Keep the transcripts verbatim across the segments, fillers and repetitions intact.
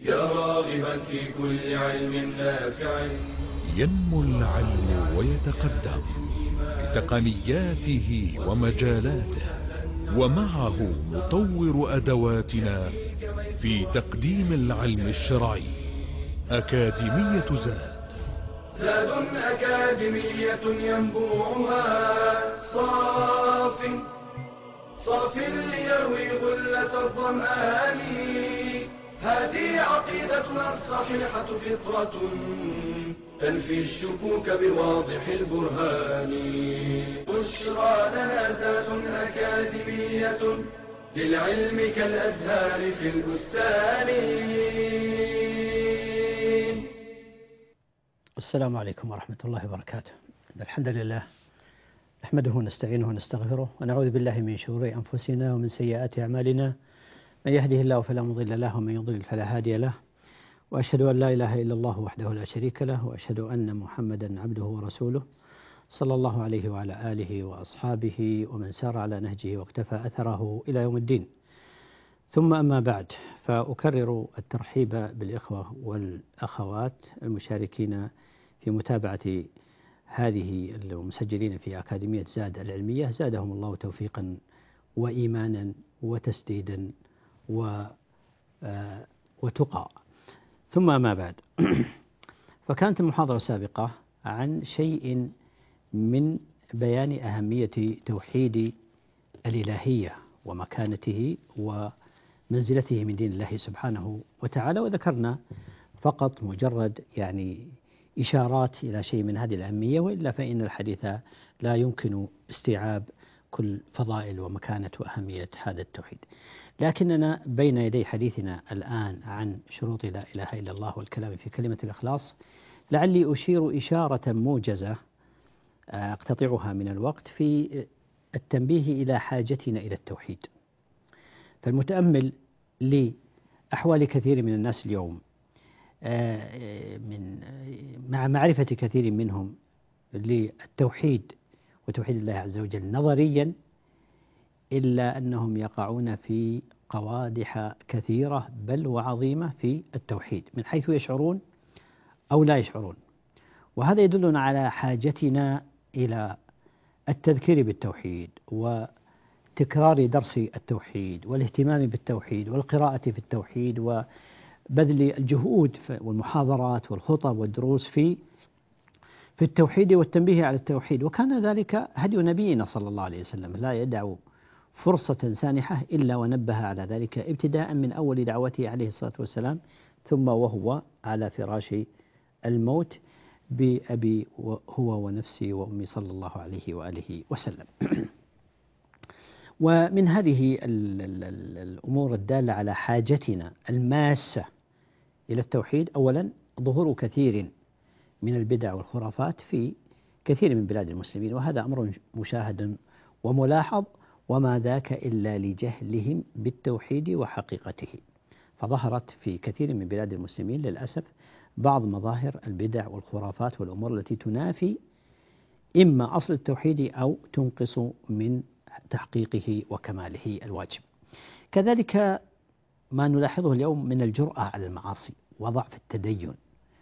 يا راغبا في كل علم نافع. ينمو العلم ويتقدم بتقنياته ومجالاته، ومعه نطور أدواتنا في تقديم العلم الشرعي. أكاديمية زاد زاد أكاديمية ينبوعها صاف صاف ليروي غلة الظمآن. هذه عقيدتنا الصحيحة فطرة تنفي الشكوك بواضح البرهان. بشرى لنا زاد أكاديمية للعلم كالأزهار في البستان. السلام عليكم ورحمة الله وبركاته. الحمد لله نحمده ونستعينه ونستغفره ونعوذ بالله من شرور أنفسنا ومن سيئات أعمالنا. من يهده الله فلا مضل له ومن يضلل فلا هادي له، وأشهد أن لا إله إلا الله وحده لا شريك له، وأشهد أن محمدا عبده ورسوله صلى الله عليه وعلى آله وأصحابه ومن سار على نهجه واقتفى أثره إلى يوم الدين. ثم أما بعد، فأكرر الترحيب بالإخوة والأخوات المشاركين في متابعة هذه المسجلين في أكاديمية زاد العلمية، زادهم الله توفيقا وإيمانا وتسديدا وتقى. ثم ما بعد، فكانت المحاضرة السابقة عن شيء من بيان أهمية توحيد الإلهية ومكانته ومنزلته من دين الله سبحانه وتعالى، وذكرنا فقط مجرد يعني إشارات إلى شيء من هذه الأهمية، وإلا فإن الحديث لا يمكن استيعاب كل فضائل ومكانة وأهمية هذا التوحيد. لكننا بين يدي حديثنا الآن عن شروط لا إله إلا الله والكلام في كلمة الإخلاص، لعلي أشير إشارة موجزة أقتطعها من الوقت في التنبيه إلى حاجتنا إلى التوحيد. فالمتأمل لأحوال كثير من الناس اليوم، من مع معرفة كثير منهم للتوحيد وتوحيد الله عز وجل نظريا، إلا أنهم يقعون في قوادح كثيرة بل وعظيمة في التوحيد من حيث يشعرون أو لا يشعرون. وهذا يدلنا على حاجتنا إلى التذكير بالتوحيد وتكرار درس التوحيد والاهتمام بالتوحيد والقراءة في التوحيد وبذل الجهود والمحاضرات والخطب والدروس في في التوحيد والتنبيه على التوحيد. وكان ذلك هدي نبينا صلى الله عليه وسلم، لا يدع فرصة سانحة إلا ونبه على ذلك، ابتداء من أول دعوته عليه الصلاة والسلام ثم وهو على فراش الموت بأبي هو ونفسي وأمي صلى الله عليه وآله وسلم. ومن هذه الأمور الدالة على حاجتنا الماسة إلى التوحيد، أولا ظهور كثير من البدع والخرافات في كثير من بلاد المسلمين، وهذا أمر مشاهد وملاحظ، وما ذاك إلا لجهلهم بالتوحيد وحقيقته. فظهرت في كثير من بلاد المسلمين للأسف بعض مظاهر البدع والخرافات والأمور التي تنافي إما أصل التوحيد أو تنقص من تحقيقه وكماله الواجب. كذلك ما نلاحظه اليوم من الجرأة على المعاصي وضعف التدين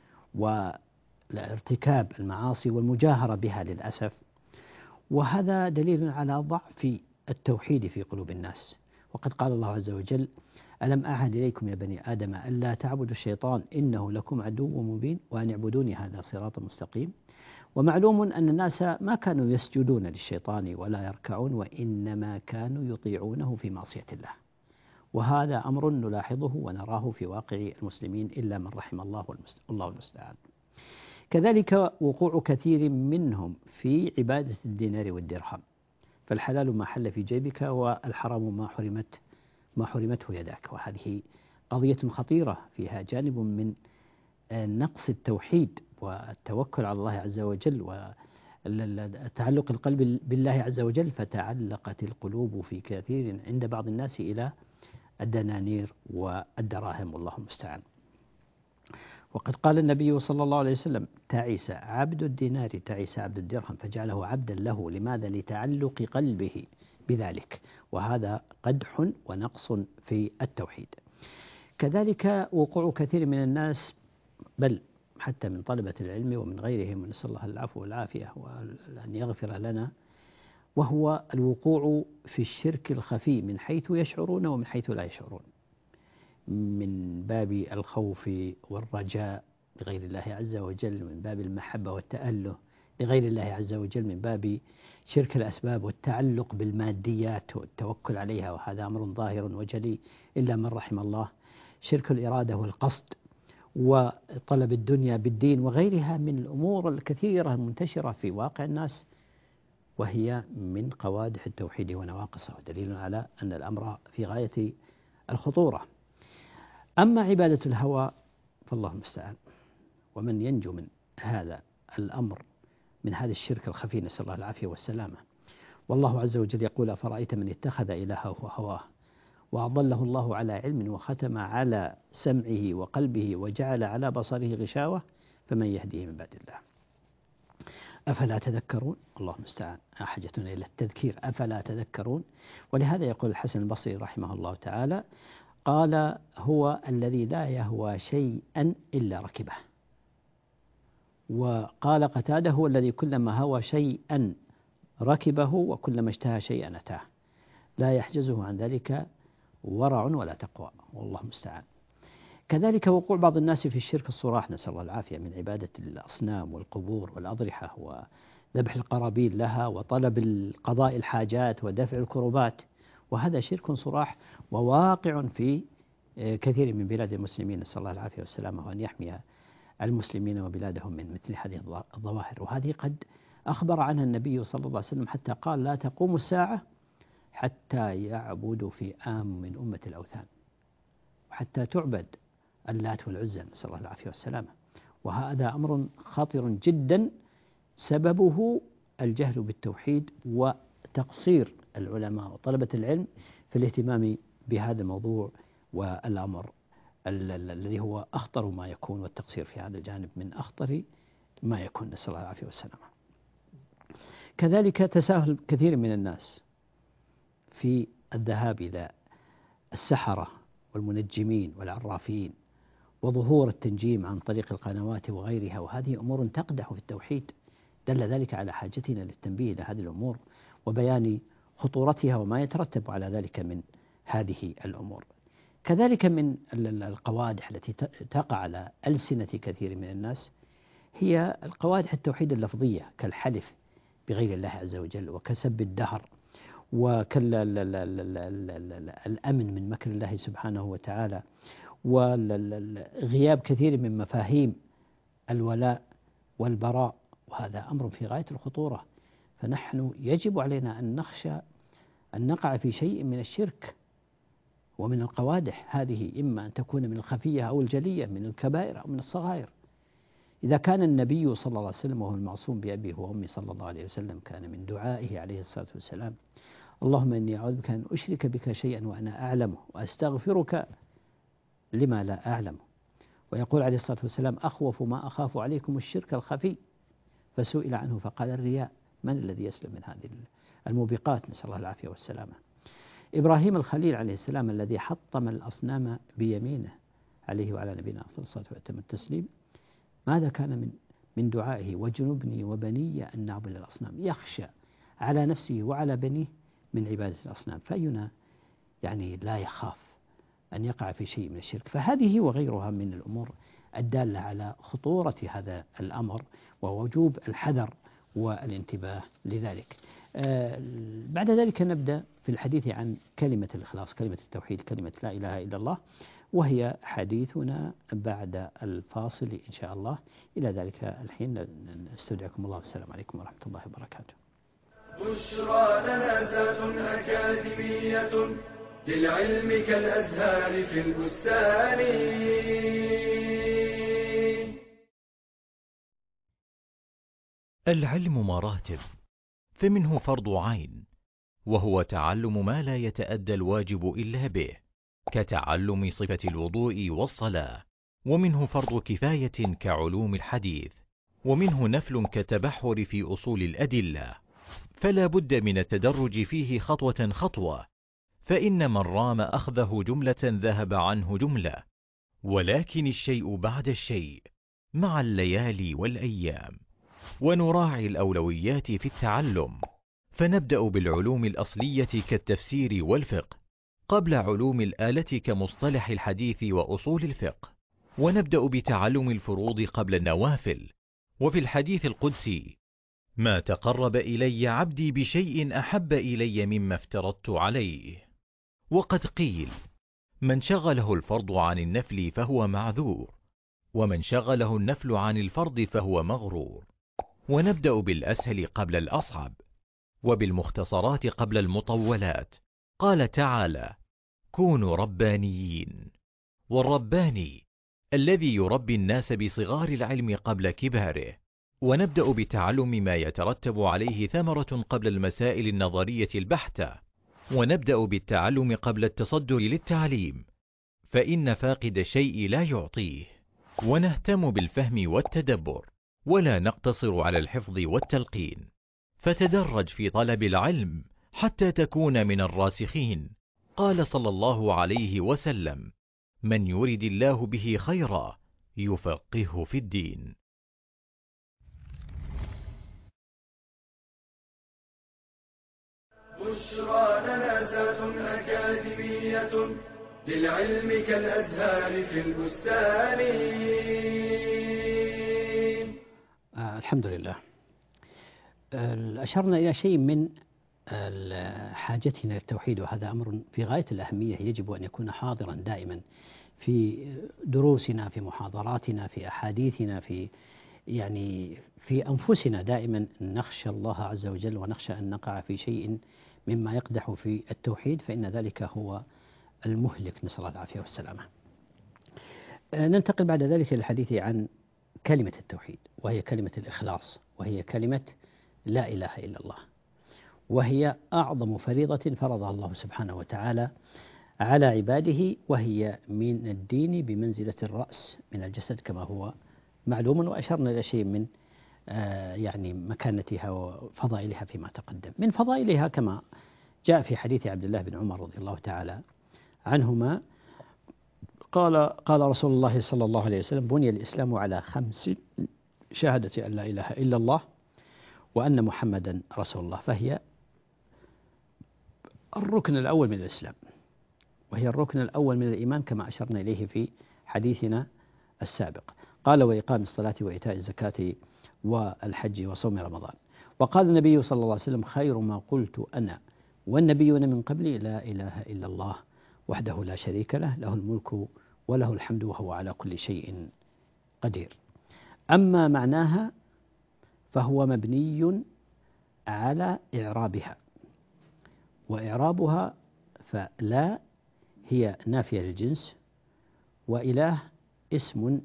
وارتكاب المعاصي والمجاهرة بها للأسف، وهذا دليل على ضعف التوحيد في قلوب الناس. وقد قال الله عز وجل: ألم أعهد إليكم يا بني آدم ألا تعبدوا الشيطان إنه لكم عدو مبين وأن اعبدوني هذا صراط مستقيم. ومعلوم أن الناس ما كانوا يسجدون للشيطان ولا يركعون، وإنما كانوا يطيعونه في معصية الله. وهذا أمر نلاحظه ونراه في واقع المسلمين إلا من رحم الله والله المستعان. كذلك وقوع كثير منهم في عبادة الدينار والدرهم، فالحلال ما حل في جيبك والحرام ما حرمت ما حرمته يداك. وهذه قضية خطيرة فيها جانب من نقص التوحيد والتوكل على الله عز وجل وتعلق القلب بالله عز وجل، فتعلقت القلوب في كثير عند بعض الناس إلى الدنانير والدراهم والله المستعان. وقد قال النبي صلى الله عليه وسلم: تعس عبد الدينار تعس عبد الدرهم، فجعله عبدا له. لماذا؟ لتعلق قلبه بذلك، وهذا قدح ونقص في التوحيد. كذلك وقوع كثير من الناس، بل حتى من طلبة العلم ومن غيرهم، ونسأل الله العفو والعافية وأن يغفر لنا، وهو الوقوع في الشرك الخفي من حيث يشعرون ومن حيث لا يشعرون، من باب الخوف والرجاء لغير الله عز وجل، من باب المحبة والتأله لغير الله عز وجل، من باب شرك الأسباب والتعلق بالماديات والتوكل عليها، وهذا أمر ظاهر وجلي إلا من رحم الله، شرك الإرادة والقصد وطلب الدنيا بالدين وغيرها من الأمور الكثيرة المنتشرة في واقع الناس، وهي من قوادح التوحيد ونواقصه، ودليل على أن الأمر في غاية الخطورة. أما عبادة الهوى فالله المستعان، ومن ينجو من هذا الأمر من هذا الشرك الخفي، نسأل الله العافية والسلامة. والله عز وجل يقول: أفرأيت من اتخذ إلهه هواه وأضله الله على علم وختم على سمعه وقلبه وجعل على بصره غشاوة فمن يهديه من بعد الله أفلا تذكرون. الله المستعان، حاجتنا إلى التذكير، أفلا تذكرون. ولهذا يقول الحسن البصري رحمه الله تعالى، قال: هو الذي لا يهوى شيئا إلا ركبه. وقال قتادة: هو الذي كلما هوى شيئا ركبه وكلما اشتهى شيئا أتاه، لا يحجزه عن ذلك ورع ولا تقوى، والله المستعان. كذلك وقوع بعض الناس في الشرك الصراح، نسأل الله العافية، من عبادة الأصنام والقبور والأضرحة وذبح القرابين لها وطلب قضاء الحاجات ودفع الكربات، وهذا شرك صراح وواقع في كثير من بلاد المسلمين، نسأل الله العافية والسلامة، وأن يحمي المسلمين وبلادهم من مثل هذه الظواهر. وهذه قد أخبر عنها النبي صلى الله عليه وسلم، حتى قال: لا تقوم الساعة حتى يعبد فئام من أمة الأوثان، وحتى تعبد اللات والعزى، نسأل الله العافية والسلامة. وهذا أمر خطير جدا، سببه الجهل بالتوحيد وتقصير العلماء وطلبة العلم في الاهتمام بهذا الموضوع والأمر الذي هو أخطر ما يكون، والتقصير في هذا الجانب من أخطر ما يكون، نسأل الله العافية والسلامة. كذلك تساهل كثير من الناس في الذهاب إلى السحرة والمنجمين والعرافين وظهور التنجيم عن طريق القنوات وغيرها، وهذه أمور تقدح في التوحيد. دل ذلك على حاجتنا للتنبيه إلى هذه الأمور وبيان خطورتها وما يترتب على ذلك من هذه الأمور. كذلك من القوادح التي تقع على ألسنة كثير من الناس هي القوادح التوحيد اللفظية، كالحلف بغير الله عز وجل، وكسب الدهر، وكالأمن من مكر الله سبحانه وتعالى، وغياب كثير من مفاهيم الولاء والبراء، وهذا أمر في غاية الخطورة. فنحن يجب علينا أن نخشى أن نقع في شيء من الشرك ومن القوادح هذه، إما أن تكون من الخفية أو الجلية، من الكبائر أو من الصغائر. إذا كان النبي صلى الله عليه وسلم وهو المعصوم بأبيه وأمي صلى الله عليه وسلم كان من دعائه عليه الصلاة والسلام: اللهم إني أعوذ بك أن أشرك بك شيئا وأنا أعلمه وأستغفرك لما لا أعلمه. ويقول عليه الصلاة والسلام: أخوف ما أخاف عليكم الشرك الخفي. فسئل عنه فقال: الرياء. من الذي يسلم من هذه الموبقات؟ نسأل الله العافية والسلامة. إبراهيم الخليل عليه السلام الذي حطم الأصنام بيمينه عليه وعلى نبينا أفضل الصلاة وأتم التسليم، ماذا كان من من دعائه؟ وجنبني وبني أن نعبد الأصنام. يخشى على نفسه وعلى بنيه من عبادة الأصنام، فأينا يعني لا يخاف أن يقع في شيء من الشرك؟ فهذه وغيرها من الأمور الدالة على خطورة هذا الأمر ووجوب الحذر والانتباه لذلك. آه بعد ذلك نبدأ في الحديث عن كلمة الإخلاص، كلمة التوحيد، كلمة لا إله إلا الله، وهي حديثنا بعد الفاصل إن شاء الله. إلى ذلك الحين نستودعكم الله، والسلام عليكم ورحمة الله وبركاته. بشرى لنا ذات أكاديمية للعلم كالأزهار في البستان. العلم مراتب، فمنه فرض عين، وهو تعلم ما لا يتأدى الواجب إلا به، كتعلم صفة الوضوء والصلاة. ومنه فرض كفاية كعلوم الحديث، ومنه نفل كالتبحر في أصول الأدلة. فلا بد من التدرج فيه خطوة خطوة، فإن من رام أخذه جملة ذهب عنه جملة، ولكن الشيء بعد الشيء مع الليالي والأيام. ونراعي الأولويات في التعلم، فنبدأ بالعلوم الأصلية كالتفسير والفقه قبل علوم الآلة كمصطلح الحديث وأصول الفقه، ونبدأ بتعلم الفروض قبل النوافل. وفي الحديث القدسي: ما تقرب إلي عبدي بشيء أحب إلي مما افترضت عليه. وقد قيل: من شغله الفرض عن النفل فهو معذور، ومن شغله النفل عن الفرض فهو مغرور. ونبدأ بالأسهل قبل الأصعب، وبالمختصرات قبل المطولات. قال تعالى: كونوا ربانيين. والرباني الذي يربي الناس بصغار العلم قبل كباره. ونبدأ بتعلم ما يترتب عليه ثمرة قبل المسائل النظرية البحتة. ونبدأ بالتعلم قبل التصدر للتعليم، فإن فاقد الشيء لا يعطيه. ونهتم بالفهم والتدبر، ولا نقتصر على الحفظ والتلقين. فتدرج في طلب العلم حتى تكون من الراسخين. قال صلى الله عليه وسلم: من يرد الله به خيرا يفقهه في الدين. بشرى لنا ذات أكاديمية للعلم كالأزهار في البستان. آه الحمد لله. أشرنا إلى شيء من حاجتنا للتوحيد، وهذا أمر في غاية الأهمية يجب أن يكون حاضرا دائما في دروسنا، في محاضراتنا، في أحاديثنا، في يعني في أنفسنا. دائما نخشى الله عز وجل ونخشى أن نقع في شيء مما يقدح في التوحيد، فإن ذلك هو المهلك، نسأل الله العافية والسلامة. ننتقل بعد ذلك إلى الحديث عن كلمة التوحيد، وهي كلمة الإخلاص، وهي كلمة لا إله إلا الله، وهي أعظم فريضة فرضها الله سبحانه وتعالى على عباده، وهي من الدين بمنزلة الرأس من الجسد كما هو معلوم. وأشرنا إلى شيء من آه يعني مكانتها وفضائلها فيما تقدم. من فضائلها كما جاء في حديث عبد الله بن عمر رضي الله تعالى عنهما قال قال رسول الله صلى الله عليه وسلم: بني الإسلام على خمس: شهادة أن لا إله إلا الله وأن محمدا رسول الله، فهي الركن الأول من الإسلام، وهي الركن الأول من الإيمان كما أشرنا إليه في حديثنا السابق. قال: وإقام الصلاة وإيتاء الزكاة والحج وصوم رمضان. وقال النبي صلى الله عليه وسلم: خير ما قلت أنا والنبيون من قبلي لا إله إلا الله وحده لا شريك له، له الملك وله الحمد وهو على كل شيء قدير. أما معناها فهو مبني على إعرابها، وإعرابها فلا هي نافية للجنس، وإله اسم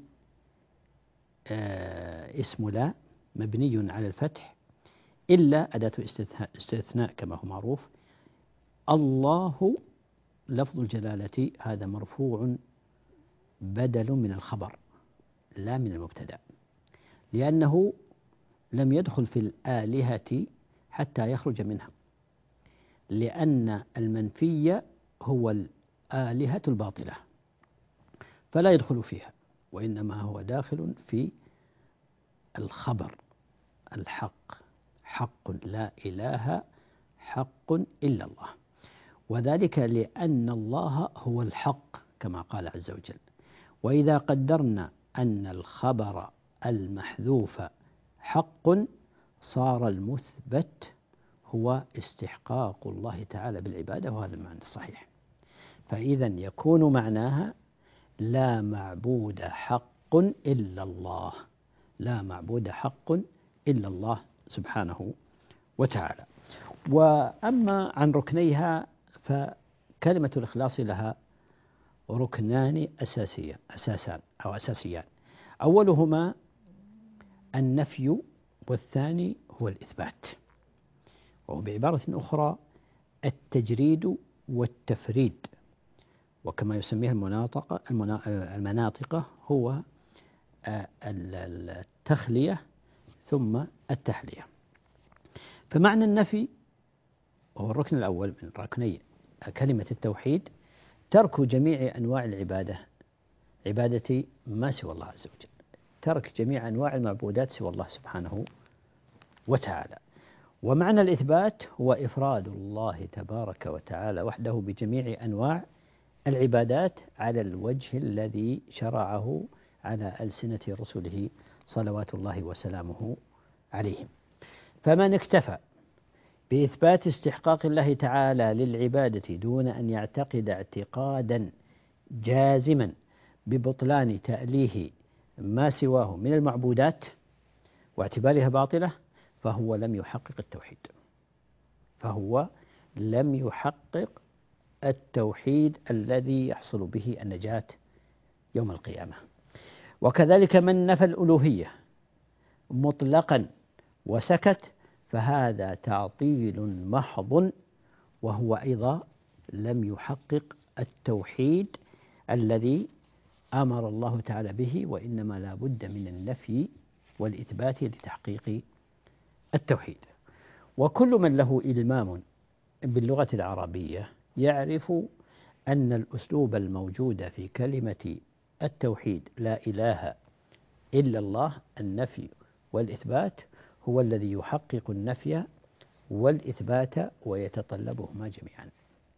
آه اسم لا مبني على الفتح إلا أداة استثناء, استثناء كما هو معروف. الله لفظ الجلالة هذا مرفوع بدل من الخبر لا من المبتدأ، لأنه لم يدخل في الآلهة حتى يخرج منها، لأن المنفي هو الآلهة الباطلة فلا يدخل فيها، وإنما هو داخل في الخبر الحق، حق لا إله حق إلا الله، وذلك لأن الله هو الحق كما قال عز وجل. وإذا قدرنا أن الخبر المحذوف حق صار المثبت هو استحقاق الله تعالى بالعبادة، وهذا المعنى الصحيح. فإذا يكون معناها لا معبود حق إلا الله، لا معبود حق إلا الله سبحانه وتعالى. وأما عن ركنيها فكلمة الإخلاص لها ركنان أساسيان أساسان أو أساسيان، أولهما النفي والثاني هو الإثبات، وهو بعبارة أخرى التجريد والتفريد، وكما يسميها المناطق المناطق هو التخلية ثم التحلية. فمعنى النفي وهو الركن الأول من ركني كلمة التوحيد ترك جميع أنواع العبادة عبادة ما سوى الله عز وجل، ترك جميع أنواع المعبودات سوى الله سبحانه وتعالى. ومعنى الإثبات هو إفراد الله تبارك وتعالى وحده بجميع أنواع العبادات على الوجه الذي شرعه على ألسنة رسله صلوات الله وسلامه عليهم. فمن اكتفى بإثبات استحقاق الله تعالى للعبادة دون أن يعتقد اعتقادا جازما ببطلان تأليه ما سواه من المعبودات واعتبارها باطلة فهو لم يحقق التوحيد، فهو لم يحقق التوحيد الذي يحصل به النجاة يوم القيامة. وكذلك من نفى الألوهية مطلقا وسكت فهذا تعطيل محض، وهو أيضا لم يحقق التوحيد الذي أمر الله تعالى به، وإنما لا بد من النفي والإثبات لتحقيق التوحيد. وكل من له إلمام باللغة العربية يعرف أن الأسلوب الموجود في كلمة التوحيد لا إله إلا الله، النفي والإثبات، هو الذي يحقق النفي والإثبات ويتطلبهما جميعا.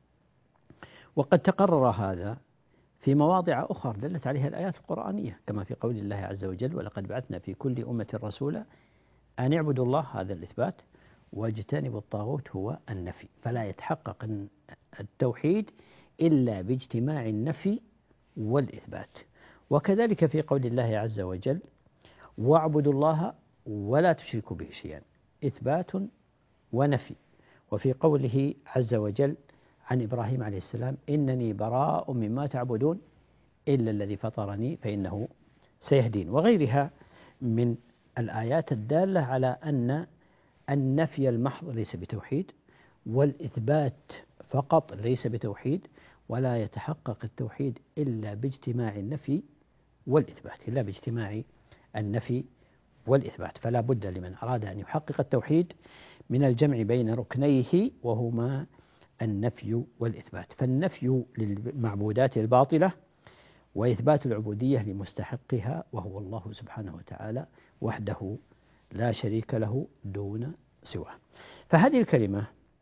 وقد تقرر هذا في مواضع أخرى دلت عليها الآيات القرآنية، كما في قول الله عز وجل: ولقد بعثنا في كل أمة رسولا أن اعبدوا الله، هذا الإثبات، واجتنبوا الطاغوت هو النفي. فلا يتحقق التوحيد إلا باجتماع النفي والإثبات. وكذلك في قول الله عز وجل: واعبدوا الله ولا تشركوا به شيئا، إثبات ونفي. وفي قوله عز وجل عن إبراهيم عليه السلام: إنني براء مما تعبدون إلا الذي فطرني فإنه سيهدين. وغيرها من الآيات الدالة على أن النفي المحض ليس بتوحيد، والإثبات فقط ليس بتوحيد، ولا يتحقق التوحيد إلا باجتماع النفي والإثبات، إلا باجتماع النفي والإثبات. فلا بد لمن أراد أن يحقق التوحيد من الجمع بين ركنيه وهما النفي والإثبات. فالنفي للمعبودات الباطلة، وإثبات العبودية لمستحقها وهو الله سبحانه وتعالى وحده لا شريك له دون سواه. فهذه الكلمة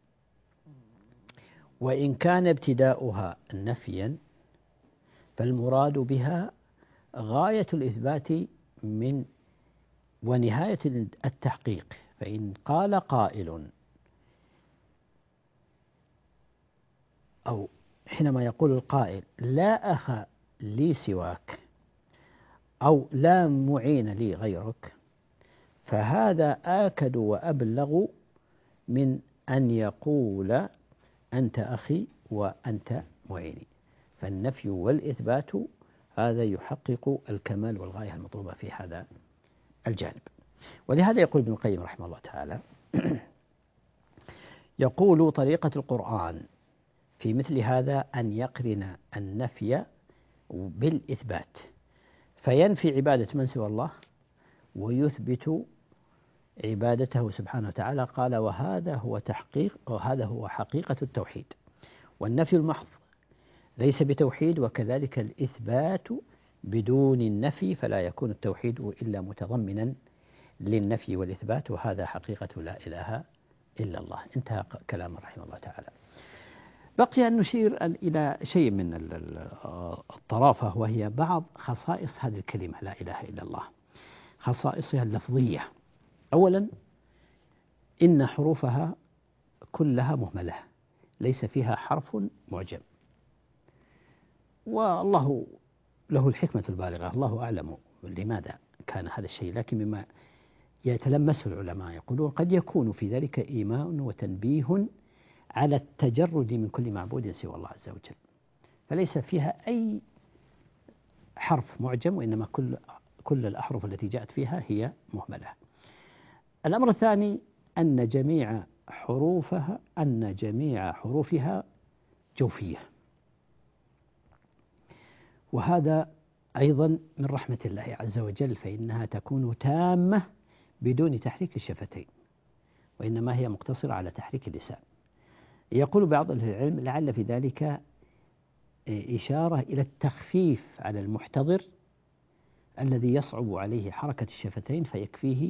وإن كان ابتداؤها نفيا فالمراد بها غاية الإثبات من ونهاية التحقيق. فإن قال قائل، أو حينما يقول القائل: لا أخ لي سواك، أو لا معين لي غيرك، فهذا آكد وأبلغ من أن يقول أنت أخي وأنت معيني. فالنفي والإثبات هذا يحقق الكمال والغاية المطلوبة في هذا الجانب. ولهذا يقول ابن القيم رحمه الله تعالى: يقول طريقة القرآن في مثل هذا أن يقرن النفي بالإثبات، فينفي عبادة من سوى الله ويثبت عبادته سبحانه وتعالى. قال: وهذا هو تحقيق وهذا هو حقيقة التوحيد. والنفي المحض ليس بتوحيد، وكذلك الإثبات بدون النفي فلا يكون التوحيد إلا متضمنا للنفي والإثبات، وهذا حقيقة لا إله إلا الله. انتهى كلام رحمه الله تعالى. بقي أن نشير إلى شيء من الطرافة، وهي بعض خصائص هذه الكلمة لا إله إلا الله، خصائصها اللفظية. أولا، إن حروفها كلها مهملة، ليس فيها حرف معجم، والله له الحكمة البالغة، الله أعلم لماذا كان هذا الشيء. لكن مما يتلمسه العلماء يقولون قد يكون في ذلك إيماء وتنبيه على التجرد من كل معبود سوى الله عز وجل، فليس فيها أي حرف معجم، وإنما كل كل الأحرف التي جاءت فيها هي مهملة. الأمر الثاني أن جميع حروفها أن جميع حروفها جوفية، وهذا أيضا من رحمة الله عز وجل، فإنها تكون تامة بدون تحريك الشفتين، وإنما هي مقتصرة على تحريك اللسان. يقول بعض أهل العلم: لعل في ذلك إشارة إلى التخفيف على المحتضر الذي يصعب عليه حركة الشفتين، فيكفيه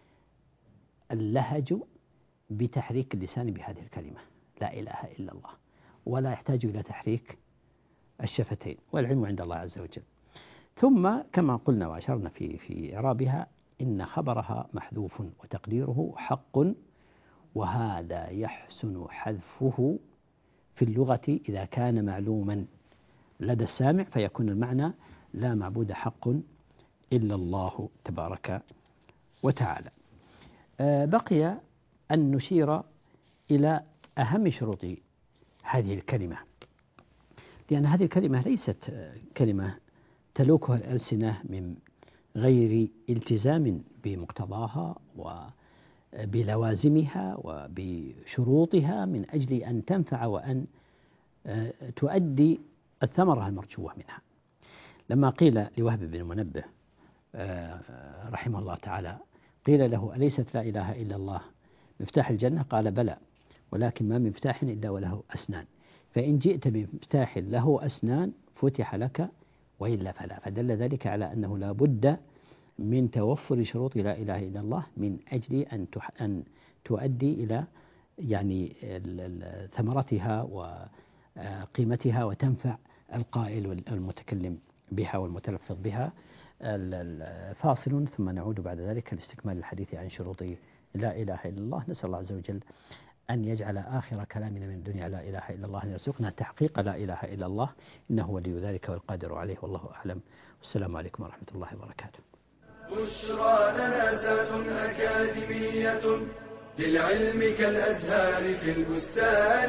اللهج بتحريك اللسان بهذه الكلمة لا إله إلا الله، ولا يحتاج إلى تحريك الشفتين، والعلم عند الله عز وجل. ثم كما قلنا وأشرنا في في إعرابها إن خبرها محذوف وتقديره حق، وهذا يحسن حذفه في اللغة إذا كان معلوما لدى السامع، فيكون المعنى لا معبود حق إلا الله تبارك وتعالى. بقي أن نشير إلى أهم شروط هذه الكلمة، لأن هذه الكلمة ليست كلمة تلوكها الألسنة من غير التزام بمقتضاها وبلوازمها وبشروطها من أجل أن تنفع وأن تؤدي الثمرة المرجوة منها. لما قيل لوهب بن منبه رحمه الله تعالى، قيل له أليست لا إله إلا الله مفتاح الجنة؟ قال بلى، ولكن ما من مفتاح إلا وله أسنان، فإن جئت بمفتاح له أسنان فتح لك وإلا فلا. فدل ذلك على أنه لا بد من توفر شروط لا إله إلا الله من أجل أن أن تؤدي إلى يعني ثمرتها وقيمتها وتنفع القائل والمتكلم بها والمتلفظ بها. فاصل ثم نعود بعد ذلك لاستكمال الحديث عن شروط لا إله إلا الله. نسأل الله عز وجل أن يجعل آخر كلامنا من الدنيا لا إله إلا الله، أن يرزقنا تحقيق لا إله إلا الله، إنه ولي ذلك والقادر عليه، والله أعلم. والسلام عليكم ورحمة الله وبركاته. بشرى لنا ذات أكاديمية للعلم كالأزهار في البستان.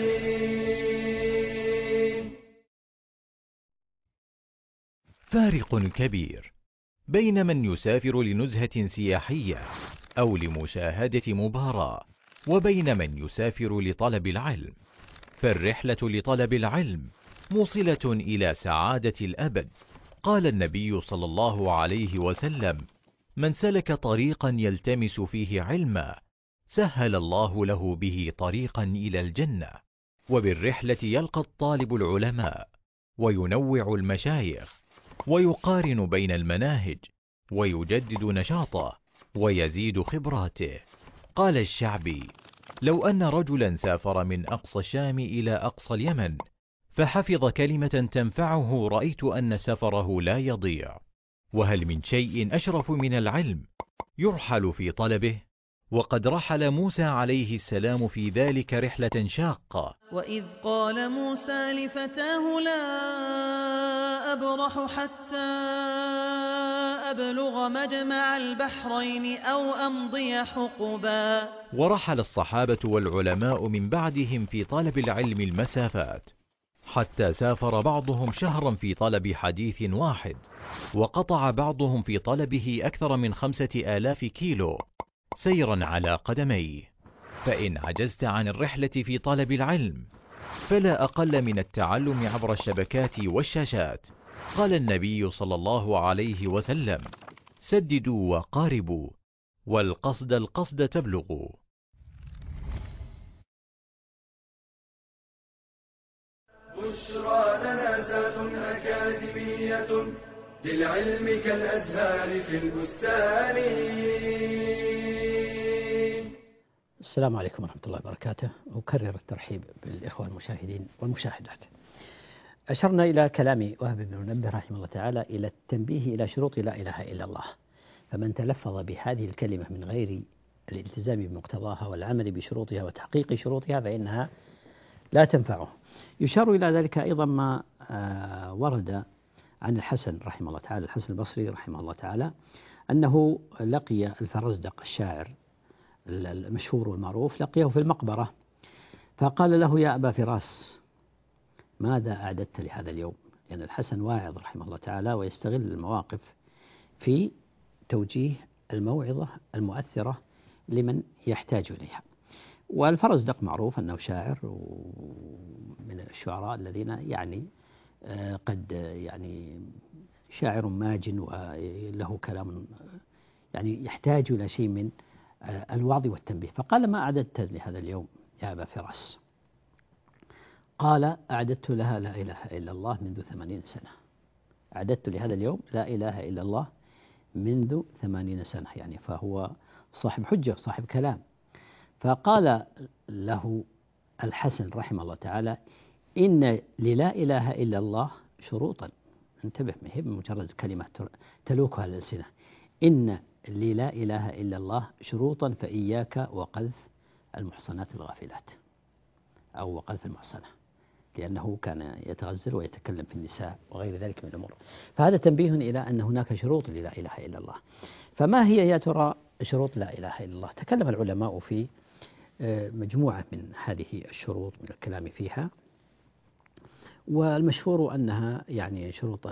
فارق كبير بين من يسافر لنزهة سياحية أو لمشاهدة مباراة، وبين من يسافر لطلب العلم. فالرحلة لطلب العلم موصلة إلى سعادة الأبد. قال النبي صلى الله عليه وسلم: من سلك طريقا يلتمس فيه علما سهل الله له به طريقا إلى الجنة. وبالرحلة يلقى الطالب العلماء وينوع المشايخ ويقارن بين المناهج ويجدد نشاطه ويزيد خبراته. قال الشعبي: لو أن رجلا سافر من أقصى الشام إلى أقصى اليمن فحفظ كلمة تنفعه رأيت أن سفره لا يضيع. وهل من شيء أشرف من العلم يرحل في طلبه؟ وقد رحل موسى عليه السلام في ذلك رحلة شاقة. وإذ قال موسى لفتاه لا أبرح حتى أبلغ مجمع البحرين أو أمضي حقبا. ورحل الصحابة والعلماء من بعدهم في طلب العلم المسافات، حتى سافر بعضهم شهرا في طلب حديث واحد، وقطع بعضهم في طلبه أكثر من خمسة آلاف كيلو سيرا على قدميه. فإن عجزت عن الرحلة في طلب العلم فلا أقل من التعلم عبر الشبكات والشاشات. قال النبي صلى الله عليه وسلم: سددوا وقاربوا، والقصد القصد تبلغوا. بشرى لنا ذات أكاديمية للعلم كالأزهار في البستان. السلام عليكم ورحمة الله وبركاته. أكرر الترحيب بالإخوة المشاهدين والمشاهدات. أشرنا إلى كلام وهب بن منبه رحمه الله تعالى إلى التنبيه إلى شروط لا إله إلا الله، فمن تلفظ بهذه الكلمة من غير الالتزام بمقتضاها والعمل بشروطها وتحقيق شروطها فإنها لا تنفعه. يشار إلى ذلك أيضا ما ورد عن الحسن رحمه الله تعالى، الحسن البصري رحمه الله تعالى، أنه لقي الفرزدق الشاعر المشهور والمعروف، لقيه في المقبرة فقال له: يا أبا فراس، ماذا أعددت لهذا اليوم؟ لأن يعني الحسن واعظ رحمه الله تعالى ويستغل المواقف في توجيه الموعظة المؤثرة لمن يحتاج إليها. والفرزدق معروف أنه شاعر من الشعراء الذين يعني قد يعني شاعر ماجن وله كلام يعني يحتاج إلى شيء من الوعظ والتنبيه. فقال: ما أعددت لهذا اليوم يا أبا فراس؟ قال أعددت لها لا إله إلا الله منذ ثمانين سنة. أعددت لهذا اليوم لا إله إلا الله منذ ثمانين سنة، يعني فهو صاحب حجة صاحب كلام. فقال له الحسن رحمه الله تعالى: إن للا إله إلا الله شروطا. انتبه، ما هي مجرد كلمة تلوكها الألسنة. إن للا إله إلا الله شروطا فإياك وقذف المحصنات الغافلات، أو وقذف المحصنة، لأنه كان يتغزل ويتكلم في النساء وغير ذلك من الأمور. فهذا تنبيه إلى أن هناك شروط للا إله إلا الله. فما هي يا ترى شروط لا إله إلا الله؟ تكلم العلماء في مجموعة من هذه الشروط من الكلام فيها، والمشهور أنها يعني شروط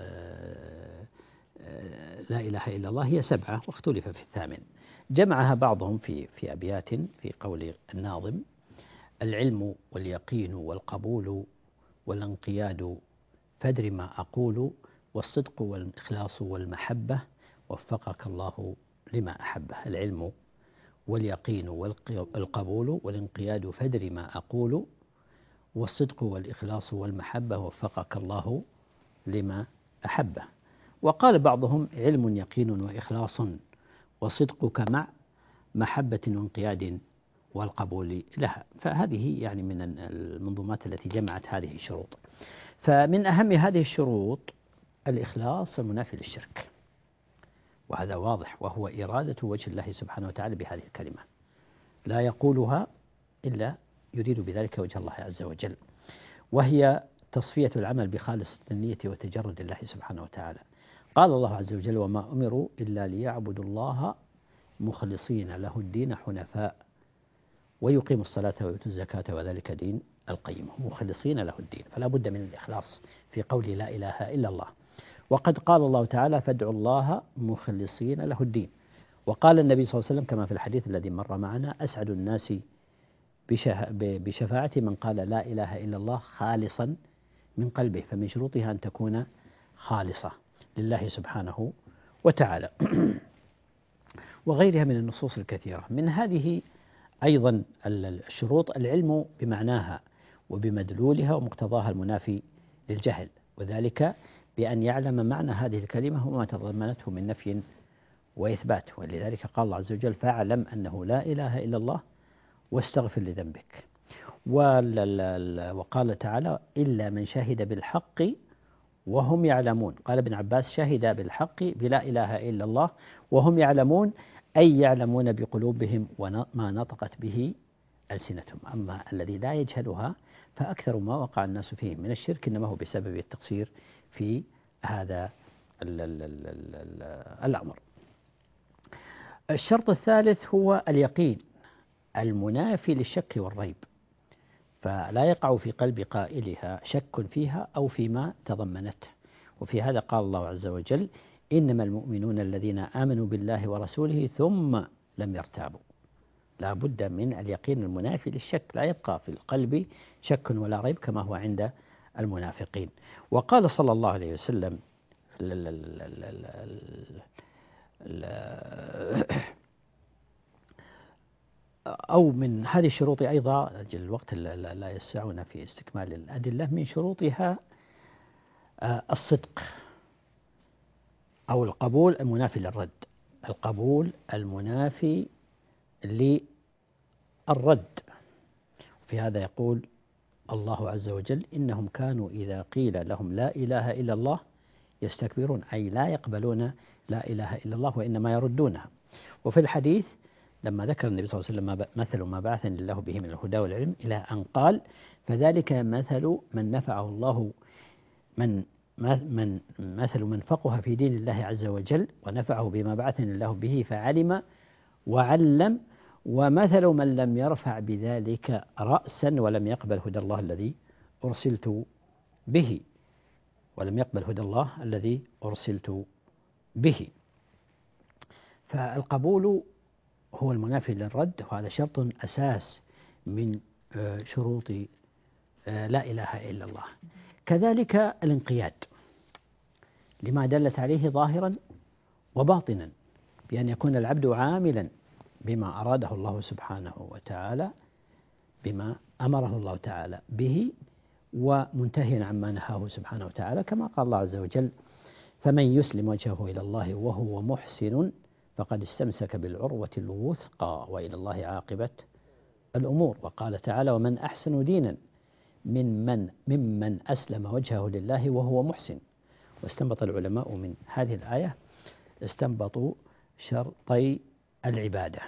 لا إله إلا الله هي سبعة، واختلف في الثامن. جمعها بعضهم في في أبيات في قول الناظم: العلم واليقين والقبول والانقياد فادر ما أقول، والصدق والإخلاص والمحبة وفقك الله لما أحبه. العلم واليقين والقبول والانقياد فادر ما أقول، والصدق والإخلاص والمحبة وفقك الله لما أحبه. وقال بعضهم: علم يقين وإخلاص وصدقك مع محبة وانقياد والقبول لها. فهذه يعني من المنظومات التي جمعت هذه الشروط. فمن أهم هذه الشروط الإخلاص المنافي للشرك، وهذا واضح، وهو إرادة وجه الله سبحانه وتعالى بهذه الكلمة، لا يقولها إلا يريد بذلك وجه الله عز وجل، وهي تصفية العمل بخالصة النية وتجرد الله سبحانه وتعالى. قال الله عز وجل: وما أمروا إلا ليعبدوا الله مخلصين له الدين حنفاء ويقيموا الصلاة ويؤتوا الزكاة وذلك دين القيم. مخلصين له الدين، فلا بد من الإخلاص في قول لا إله إلا الله. وقد قال الله تعالى: فادعوا الله مخلصين له الدين. وقال النبي صلى الله عليه وسلم كما في الحديث الذي مر معنا: أسعد الناس بشفاعة من قال لا إله إلا الله خالصا من قلبه. فمن شروطها أن تكون خالصة لله سبحانه وتعالى. وغيرها من النصوص الكثيرة. من هذه أيضا الشروط العلم بمعناها وبمدلولها ومقتضاها المنافي للجهل، وذلك بأن يعلم معنى هذه الكلمة وما تضمنته من نفي وإثبات. ولذلك قال الله عز وجل: فاعلم أنه لا إله إلا الله واستغفر لذنبك. وقال تعالى: إلا من شهد بالحق وهم يعلمون. قال ابن عباس: شهد بالحق بلا إله إلا الله وهم يعلمون، أي يعلمون بقلوبهم وما نطقت به ألسنتهم. أما الذي لا يجهلها فأكثر ما وقع الناس فيه من الشرك إنما هو بسبب التقصير في هذا ال ال ال ال الأمر. الشرط الثالث هو اليقين المنافي للشك والريب، فلا يقع في قلب قائلها شك فيها أو فيما تضمنته. وفي هذا قال الله عز وجل: إنما المؤمنون الذين آمنوا بالله ورسوله ثم لم يرتابوا. لا بد من اليقين المنافي للشك، لا يبقى في القلب شك ولا ريب كما هو عند المنافقين. وقال صلى الله عليه وسلم: أو من هذه الشروط أيضا، الوقت لا يسعنا في استكمال الأدلة، من شروطها الصدق أو القبول المنافي للرد. القبول المنافي للرد. في هذا يقول الله عز وجل: إنهم كانوا إذا قيل لهم لا إله إلا الله يستكبرون، أي لا يقبلون لا إله إلا الله وإنما يردونها. وفي الحديث لما ذكر النبي صلى الله عليه وسلم مثل ما بعثني الله به من الهدى والعلم إلى أن قال: فذلك مثل من نفعه الله من من مثل من فقه في دين الله عز وجل ونفعه بما بعثني الله به فعلم وعلم، ومثل من لم يرفع بذلك رأسا ولم يقبل هدى الله الذي أرسلت به ولم يقبل هدى الله الذي أرسلت به. فالقبول هو المنافي للرد، وهذا شرط أساس من شروط لا إله إلا الله. كذلك الانقياد لما دلت عليه ظاهرا وباطنا، بأن يكون العبد عاملا بما أراده الله سبحانه وتعالى بما أمره الله تعالى به ومنتهيا عما نهاه سبحانه وتعالى، كما قال الله عز وجل: فمن يسلم وجهه إلى الله وهو محسن فقد استمسك بالعروة الوثقى وإلى الله عاقبة الأمور. وقال تعالى: ومن أحسن دينا ممن ممن أسلم وجهه لله وهو محسن. واستنبط العلماء من هذه الآية استنبطوا شرطي العبادة.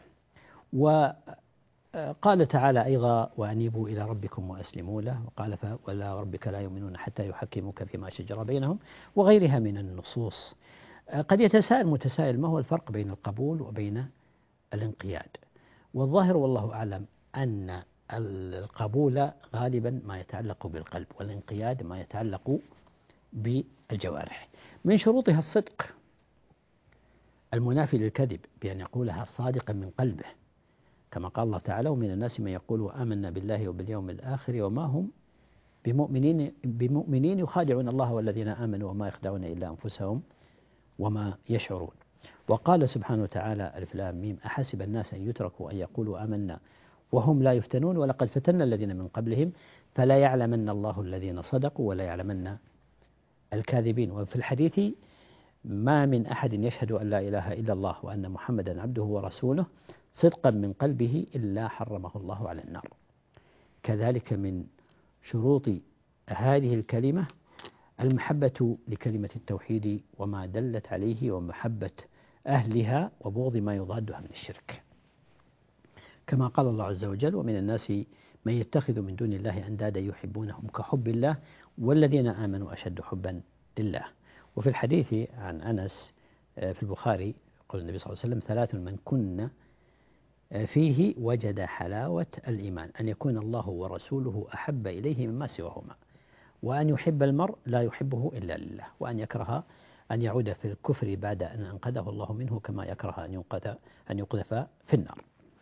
وقال تعالى أيضا: وأنيبوا إلى ربكم وأسلموا له. وقال: ولا ربك لا يؤمنون حتى يحكموك فيما شجر بينهم، وغيرها من النصوص. قد يتساءل متسائل: ما هو الفرق بين القبول وبين الانقياد؟ والظاهر والله أعلم أن القبول غالبا ما يتعلق بالقلب، والانقياد ما يتعلق بالجوارح. من شروطها الصدق المنافي للكذب، بأن يقولها صادقا من قلبه، كما قال الله تعالى: ومن الناس من يقول آمنا بالله وباليوم الآخر وما هم بمؤمنين بمؤمنين يخادعون الله والذين آمنوا وما يخدعون إلا أنفسهم وما يشعرون. وقال سبحانه وتعالى: ألف لام ميم أحسب الناس أن يتركوا أن يقولوا آمنا وهم لا يفتنون ولقد فتنا الذين من قبلهم فلا يعلمن الله الذين صدقوا ولا يعلمن الكاذبين. وفي الحديث: ما من أحد يشهد أن لا إله إلا الله وأن محمدا عبده ورسوله صدقا من قلبه إلا حرمه الله على النار. كذلك من شروط هذه الكلمة المحبة لكلمة التوحيد وما دلت عليه، ومحبة أهلها، وبغض ما يضادها من الشرك، كما قال الله عز وجل: ومن الناس من يتخذ من دون الله أندادا يحبونهم كحب الله والذين آمنوا أشد حبا لله. وفي الحديث عن أنس في البخاري قال النبي صلى الله عليه وسلم: ثلاث من كن فيه وجد حلاوة الإيمان: أن يكون الله ورسوله أحب إليه مما سواهما، وأن يحب المرء لا يحبه إلا لله، وأن يكره أن يعود في الكفر بعد أن أنقذه الله منه، كما يكره أن ينقذ أن يقذف في النار.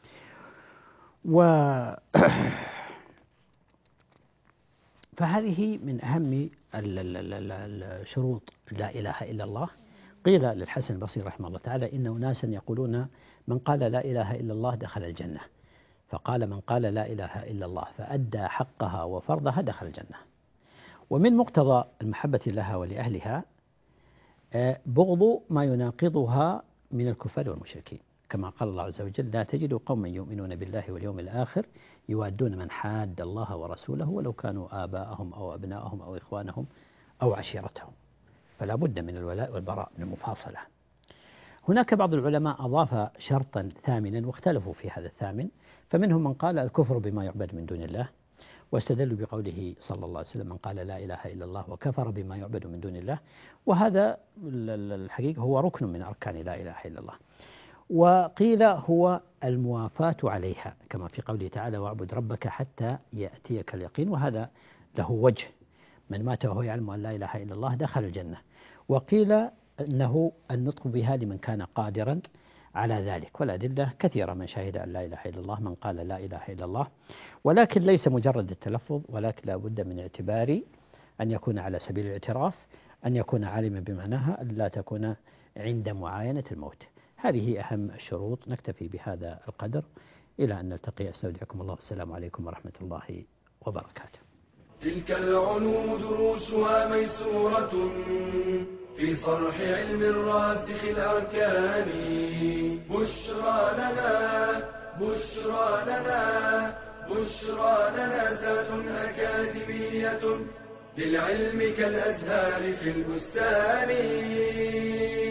و فهذه من أهم الشروط لا إله إلا الله. قيل للحسن البصري رحمه الله تعالى: إن أناسا يقولون من قال لا إله إلا الله دخل الجنة، فقال: من قال لا إله إلا الله فأدى حقها وفرضها دخل الجنة. ومن مقتضى المحبة لها ولأهلها بغض ما يناقضها من الكفار والمشركين، كما قال الله عز وجل: لا تجد قوما يؤمنون بالله واليوم الآخر يوادون من حاد الله ورسوله ولو كانوا آباءهم أو أبناءهم أو إخوانهم أو عشيرتهم. فلا بد من الولاء والبراء، من المفاصلة. هناك بعض العلماء أضاف شرطا ثامنا واختلفوا في هذا الثامن، فمنهم من قال: الكفر بما يعبد من دون الله، واستدلوا بقوله صلى الله عليه وسلم: من قال لا إله إلا الله وكفر بما يعبد من دون الله. وهذا الحقيقة هو ركن من أركان لا إله إلا الله. وقيل هو الموافاة عليها، كما في قوله تعالى: واعبد ربك حتى يأتيك اليقين. وهذا له وجه: من مات وهو يعلم أن لا إله إلا الله دخل الجنة. وقيل أنه النطق بها لمن كان قادرا على ذلك، والأدلة كثيرة: من شهد أن لا إله إلا الله، من قال لا إله إلا الله. ولكن ليس مجرد التلفظ، ولكن لا بد من اعتبار أن يكون على سبيل الاعتراف، أن يكون عالما بمعناها، أن لا تكون عند معاينة الموت. هذه أهم الشروط. نكتفي بهذا القدر إلى أن نلتقي. أستودعكم الله، السلام عليكم ورحمة الله وبركاته. تلك العلوم دروسها ميسورة في صرح علم الراسخ الأركان. بشرى لنا بشرى لنا بشرى لنا ذات أكاديمية للعلم كالأزهار في البستان.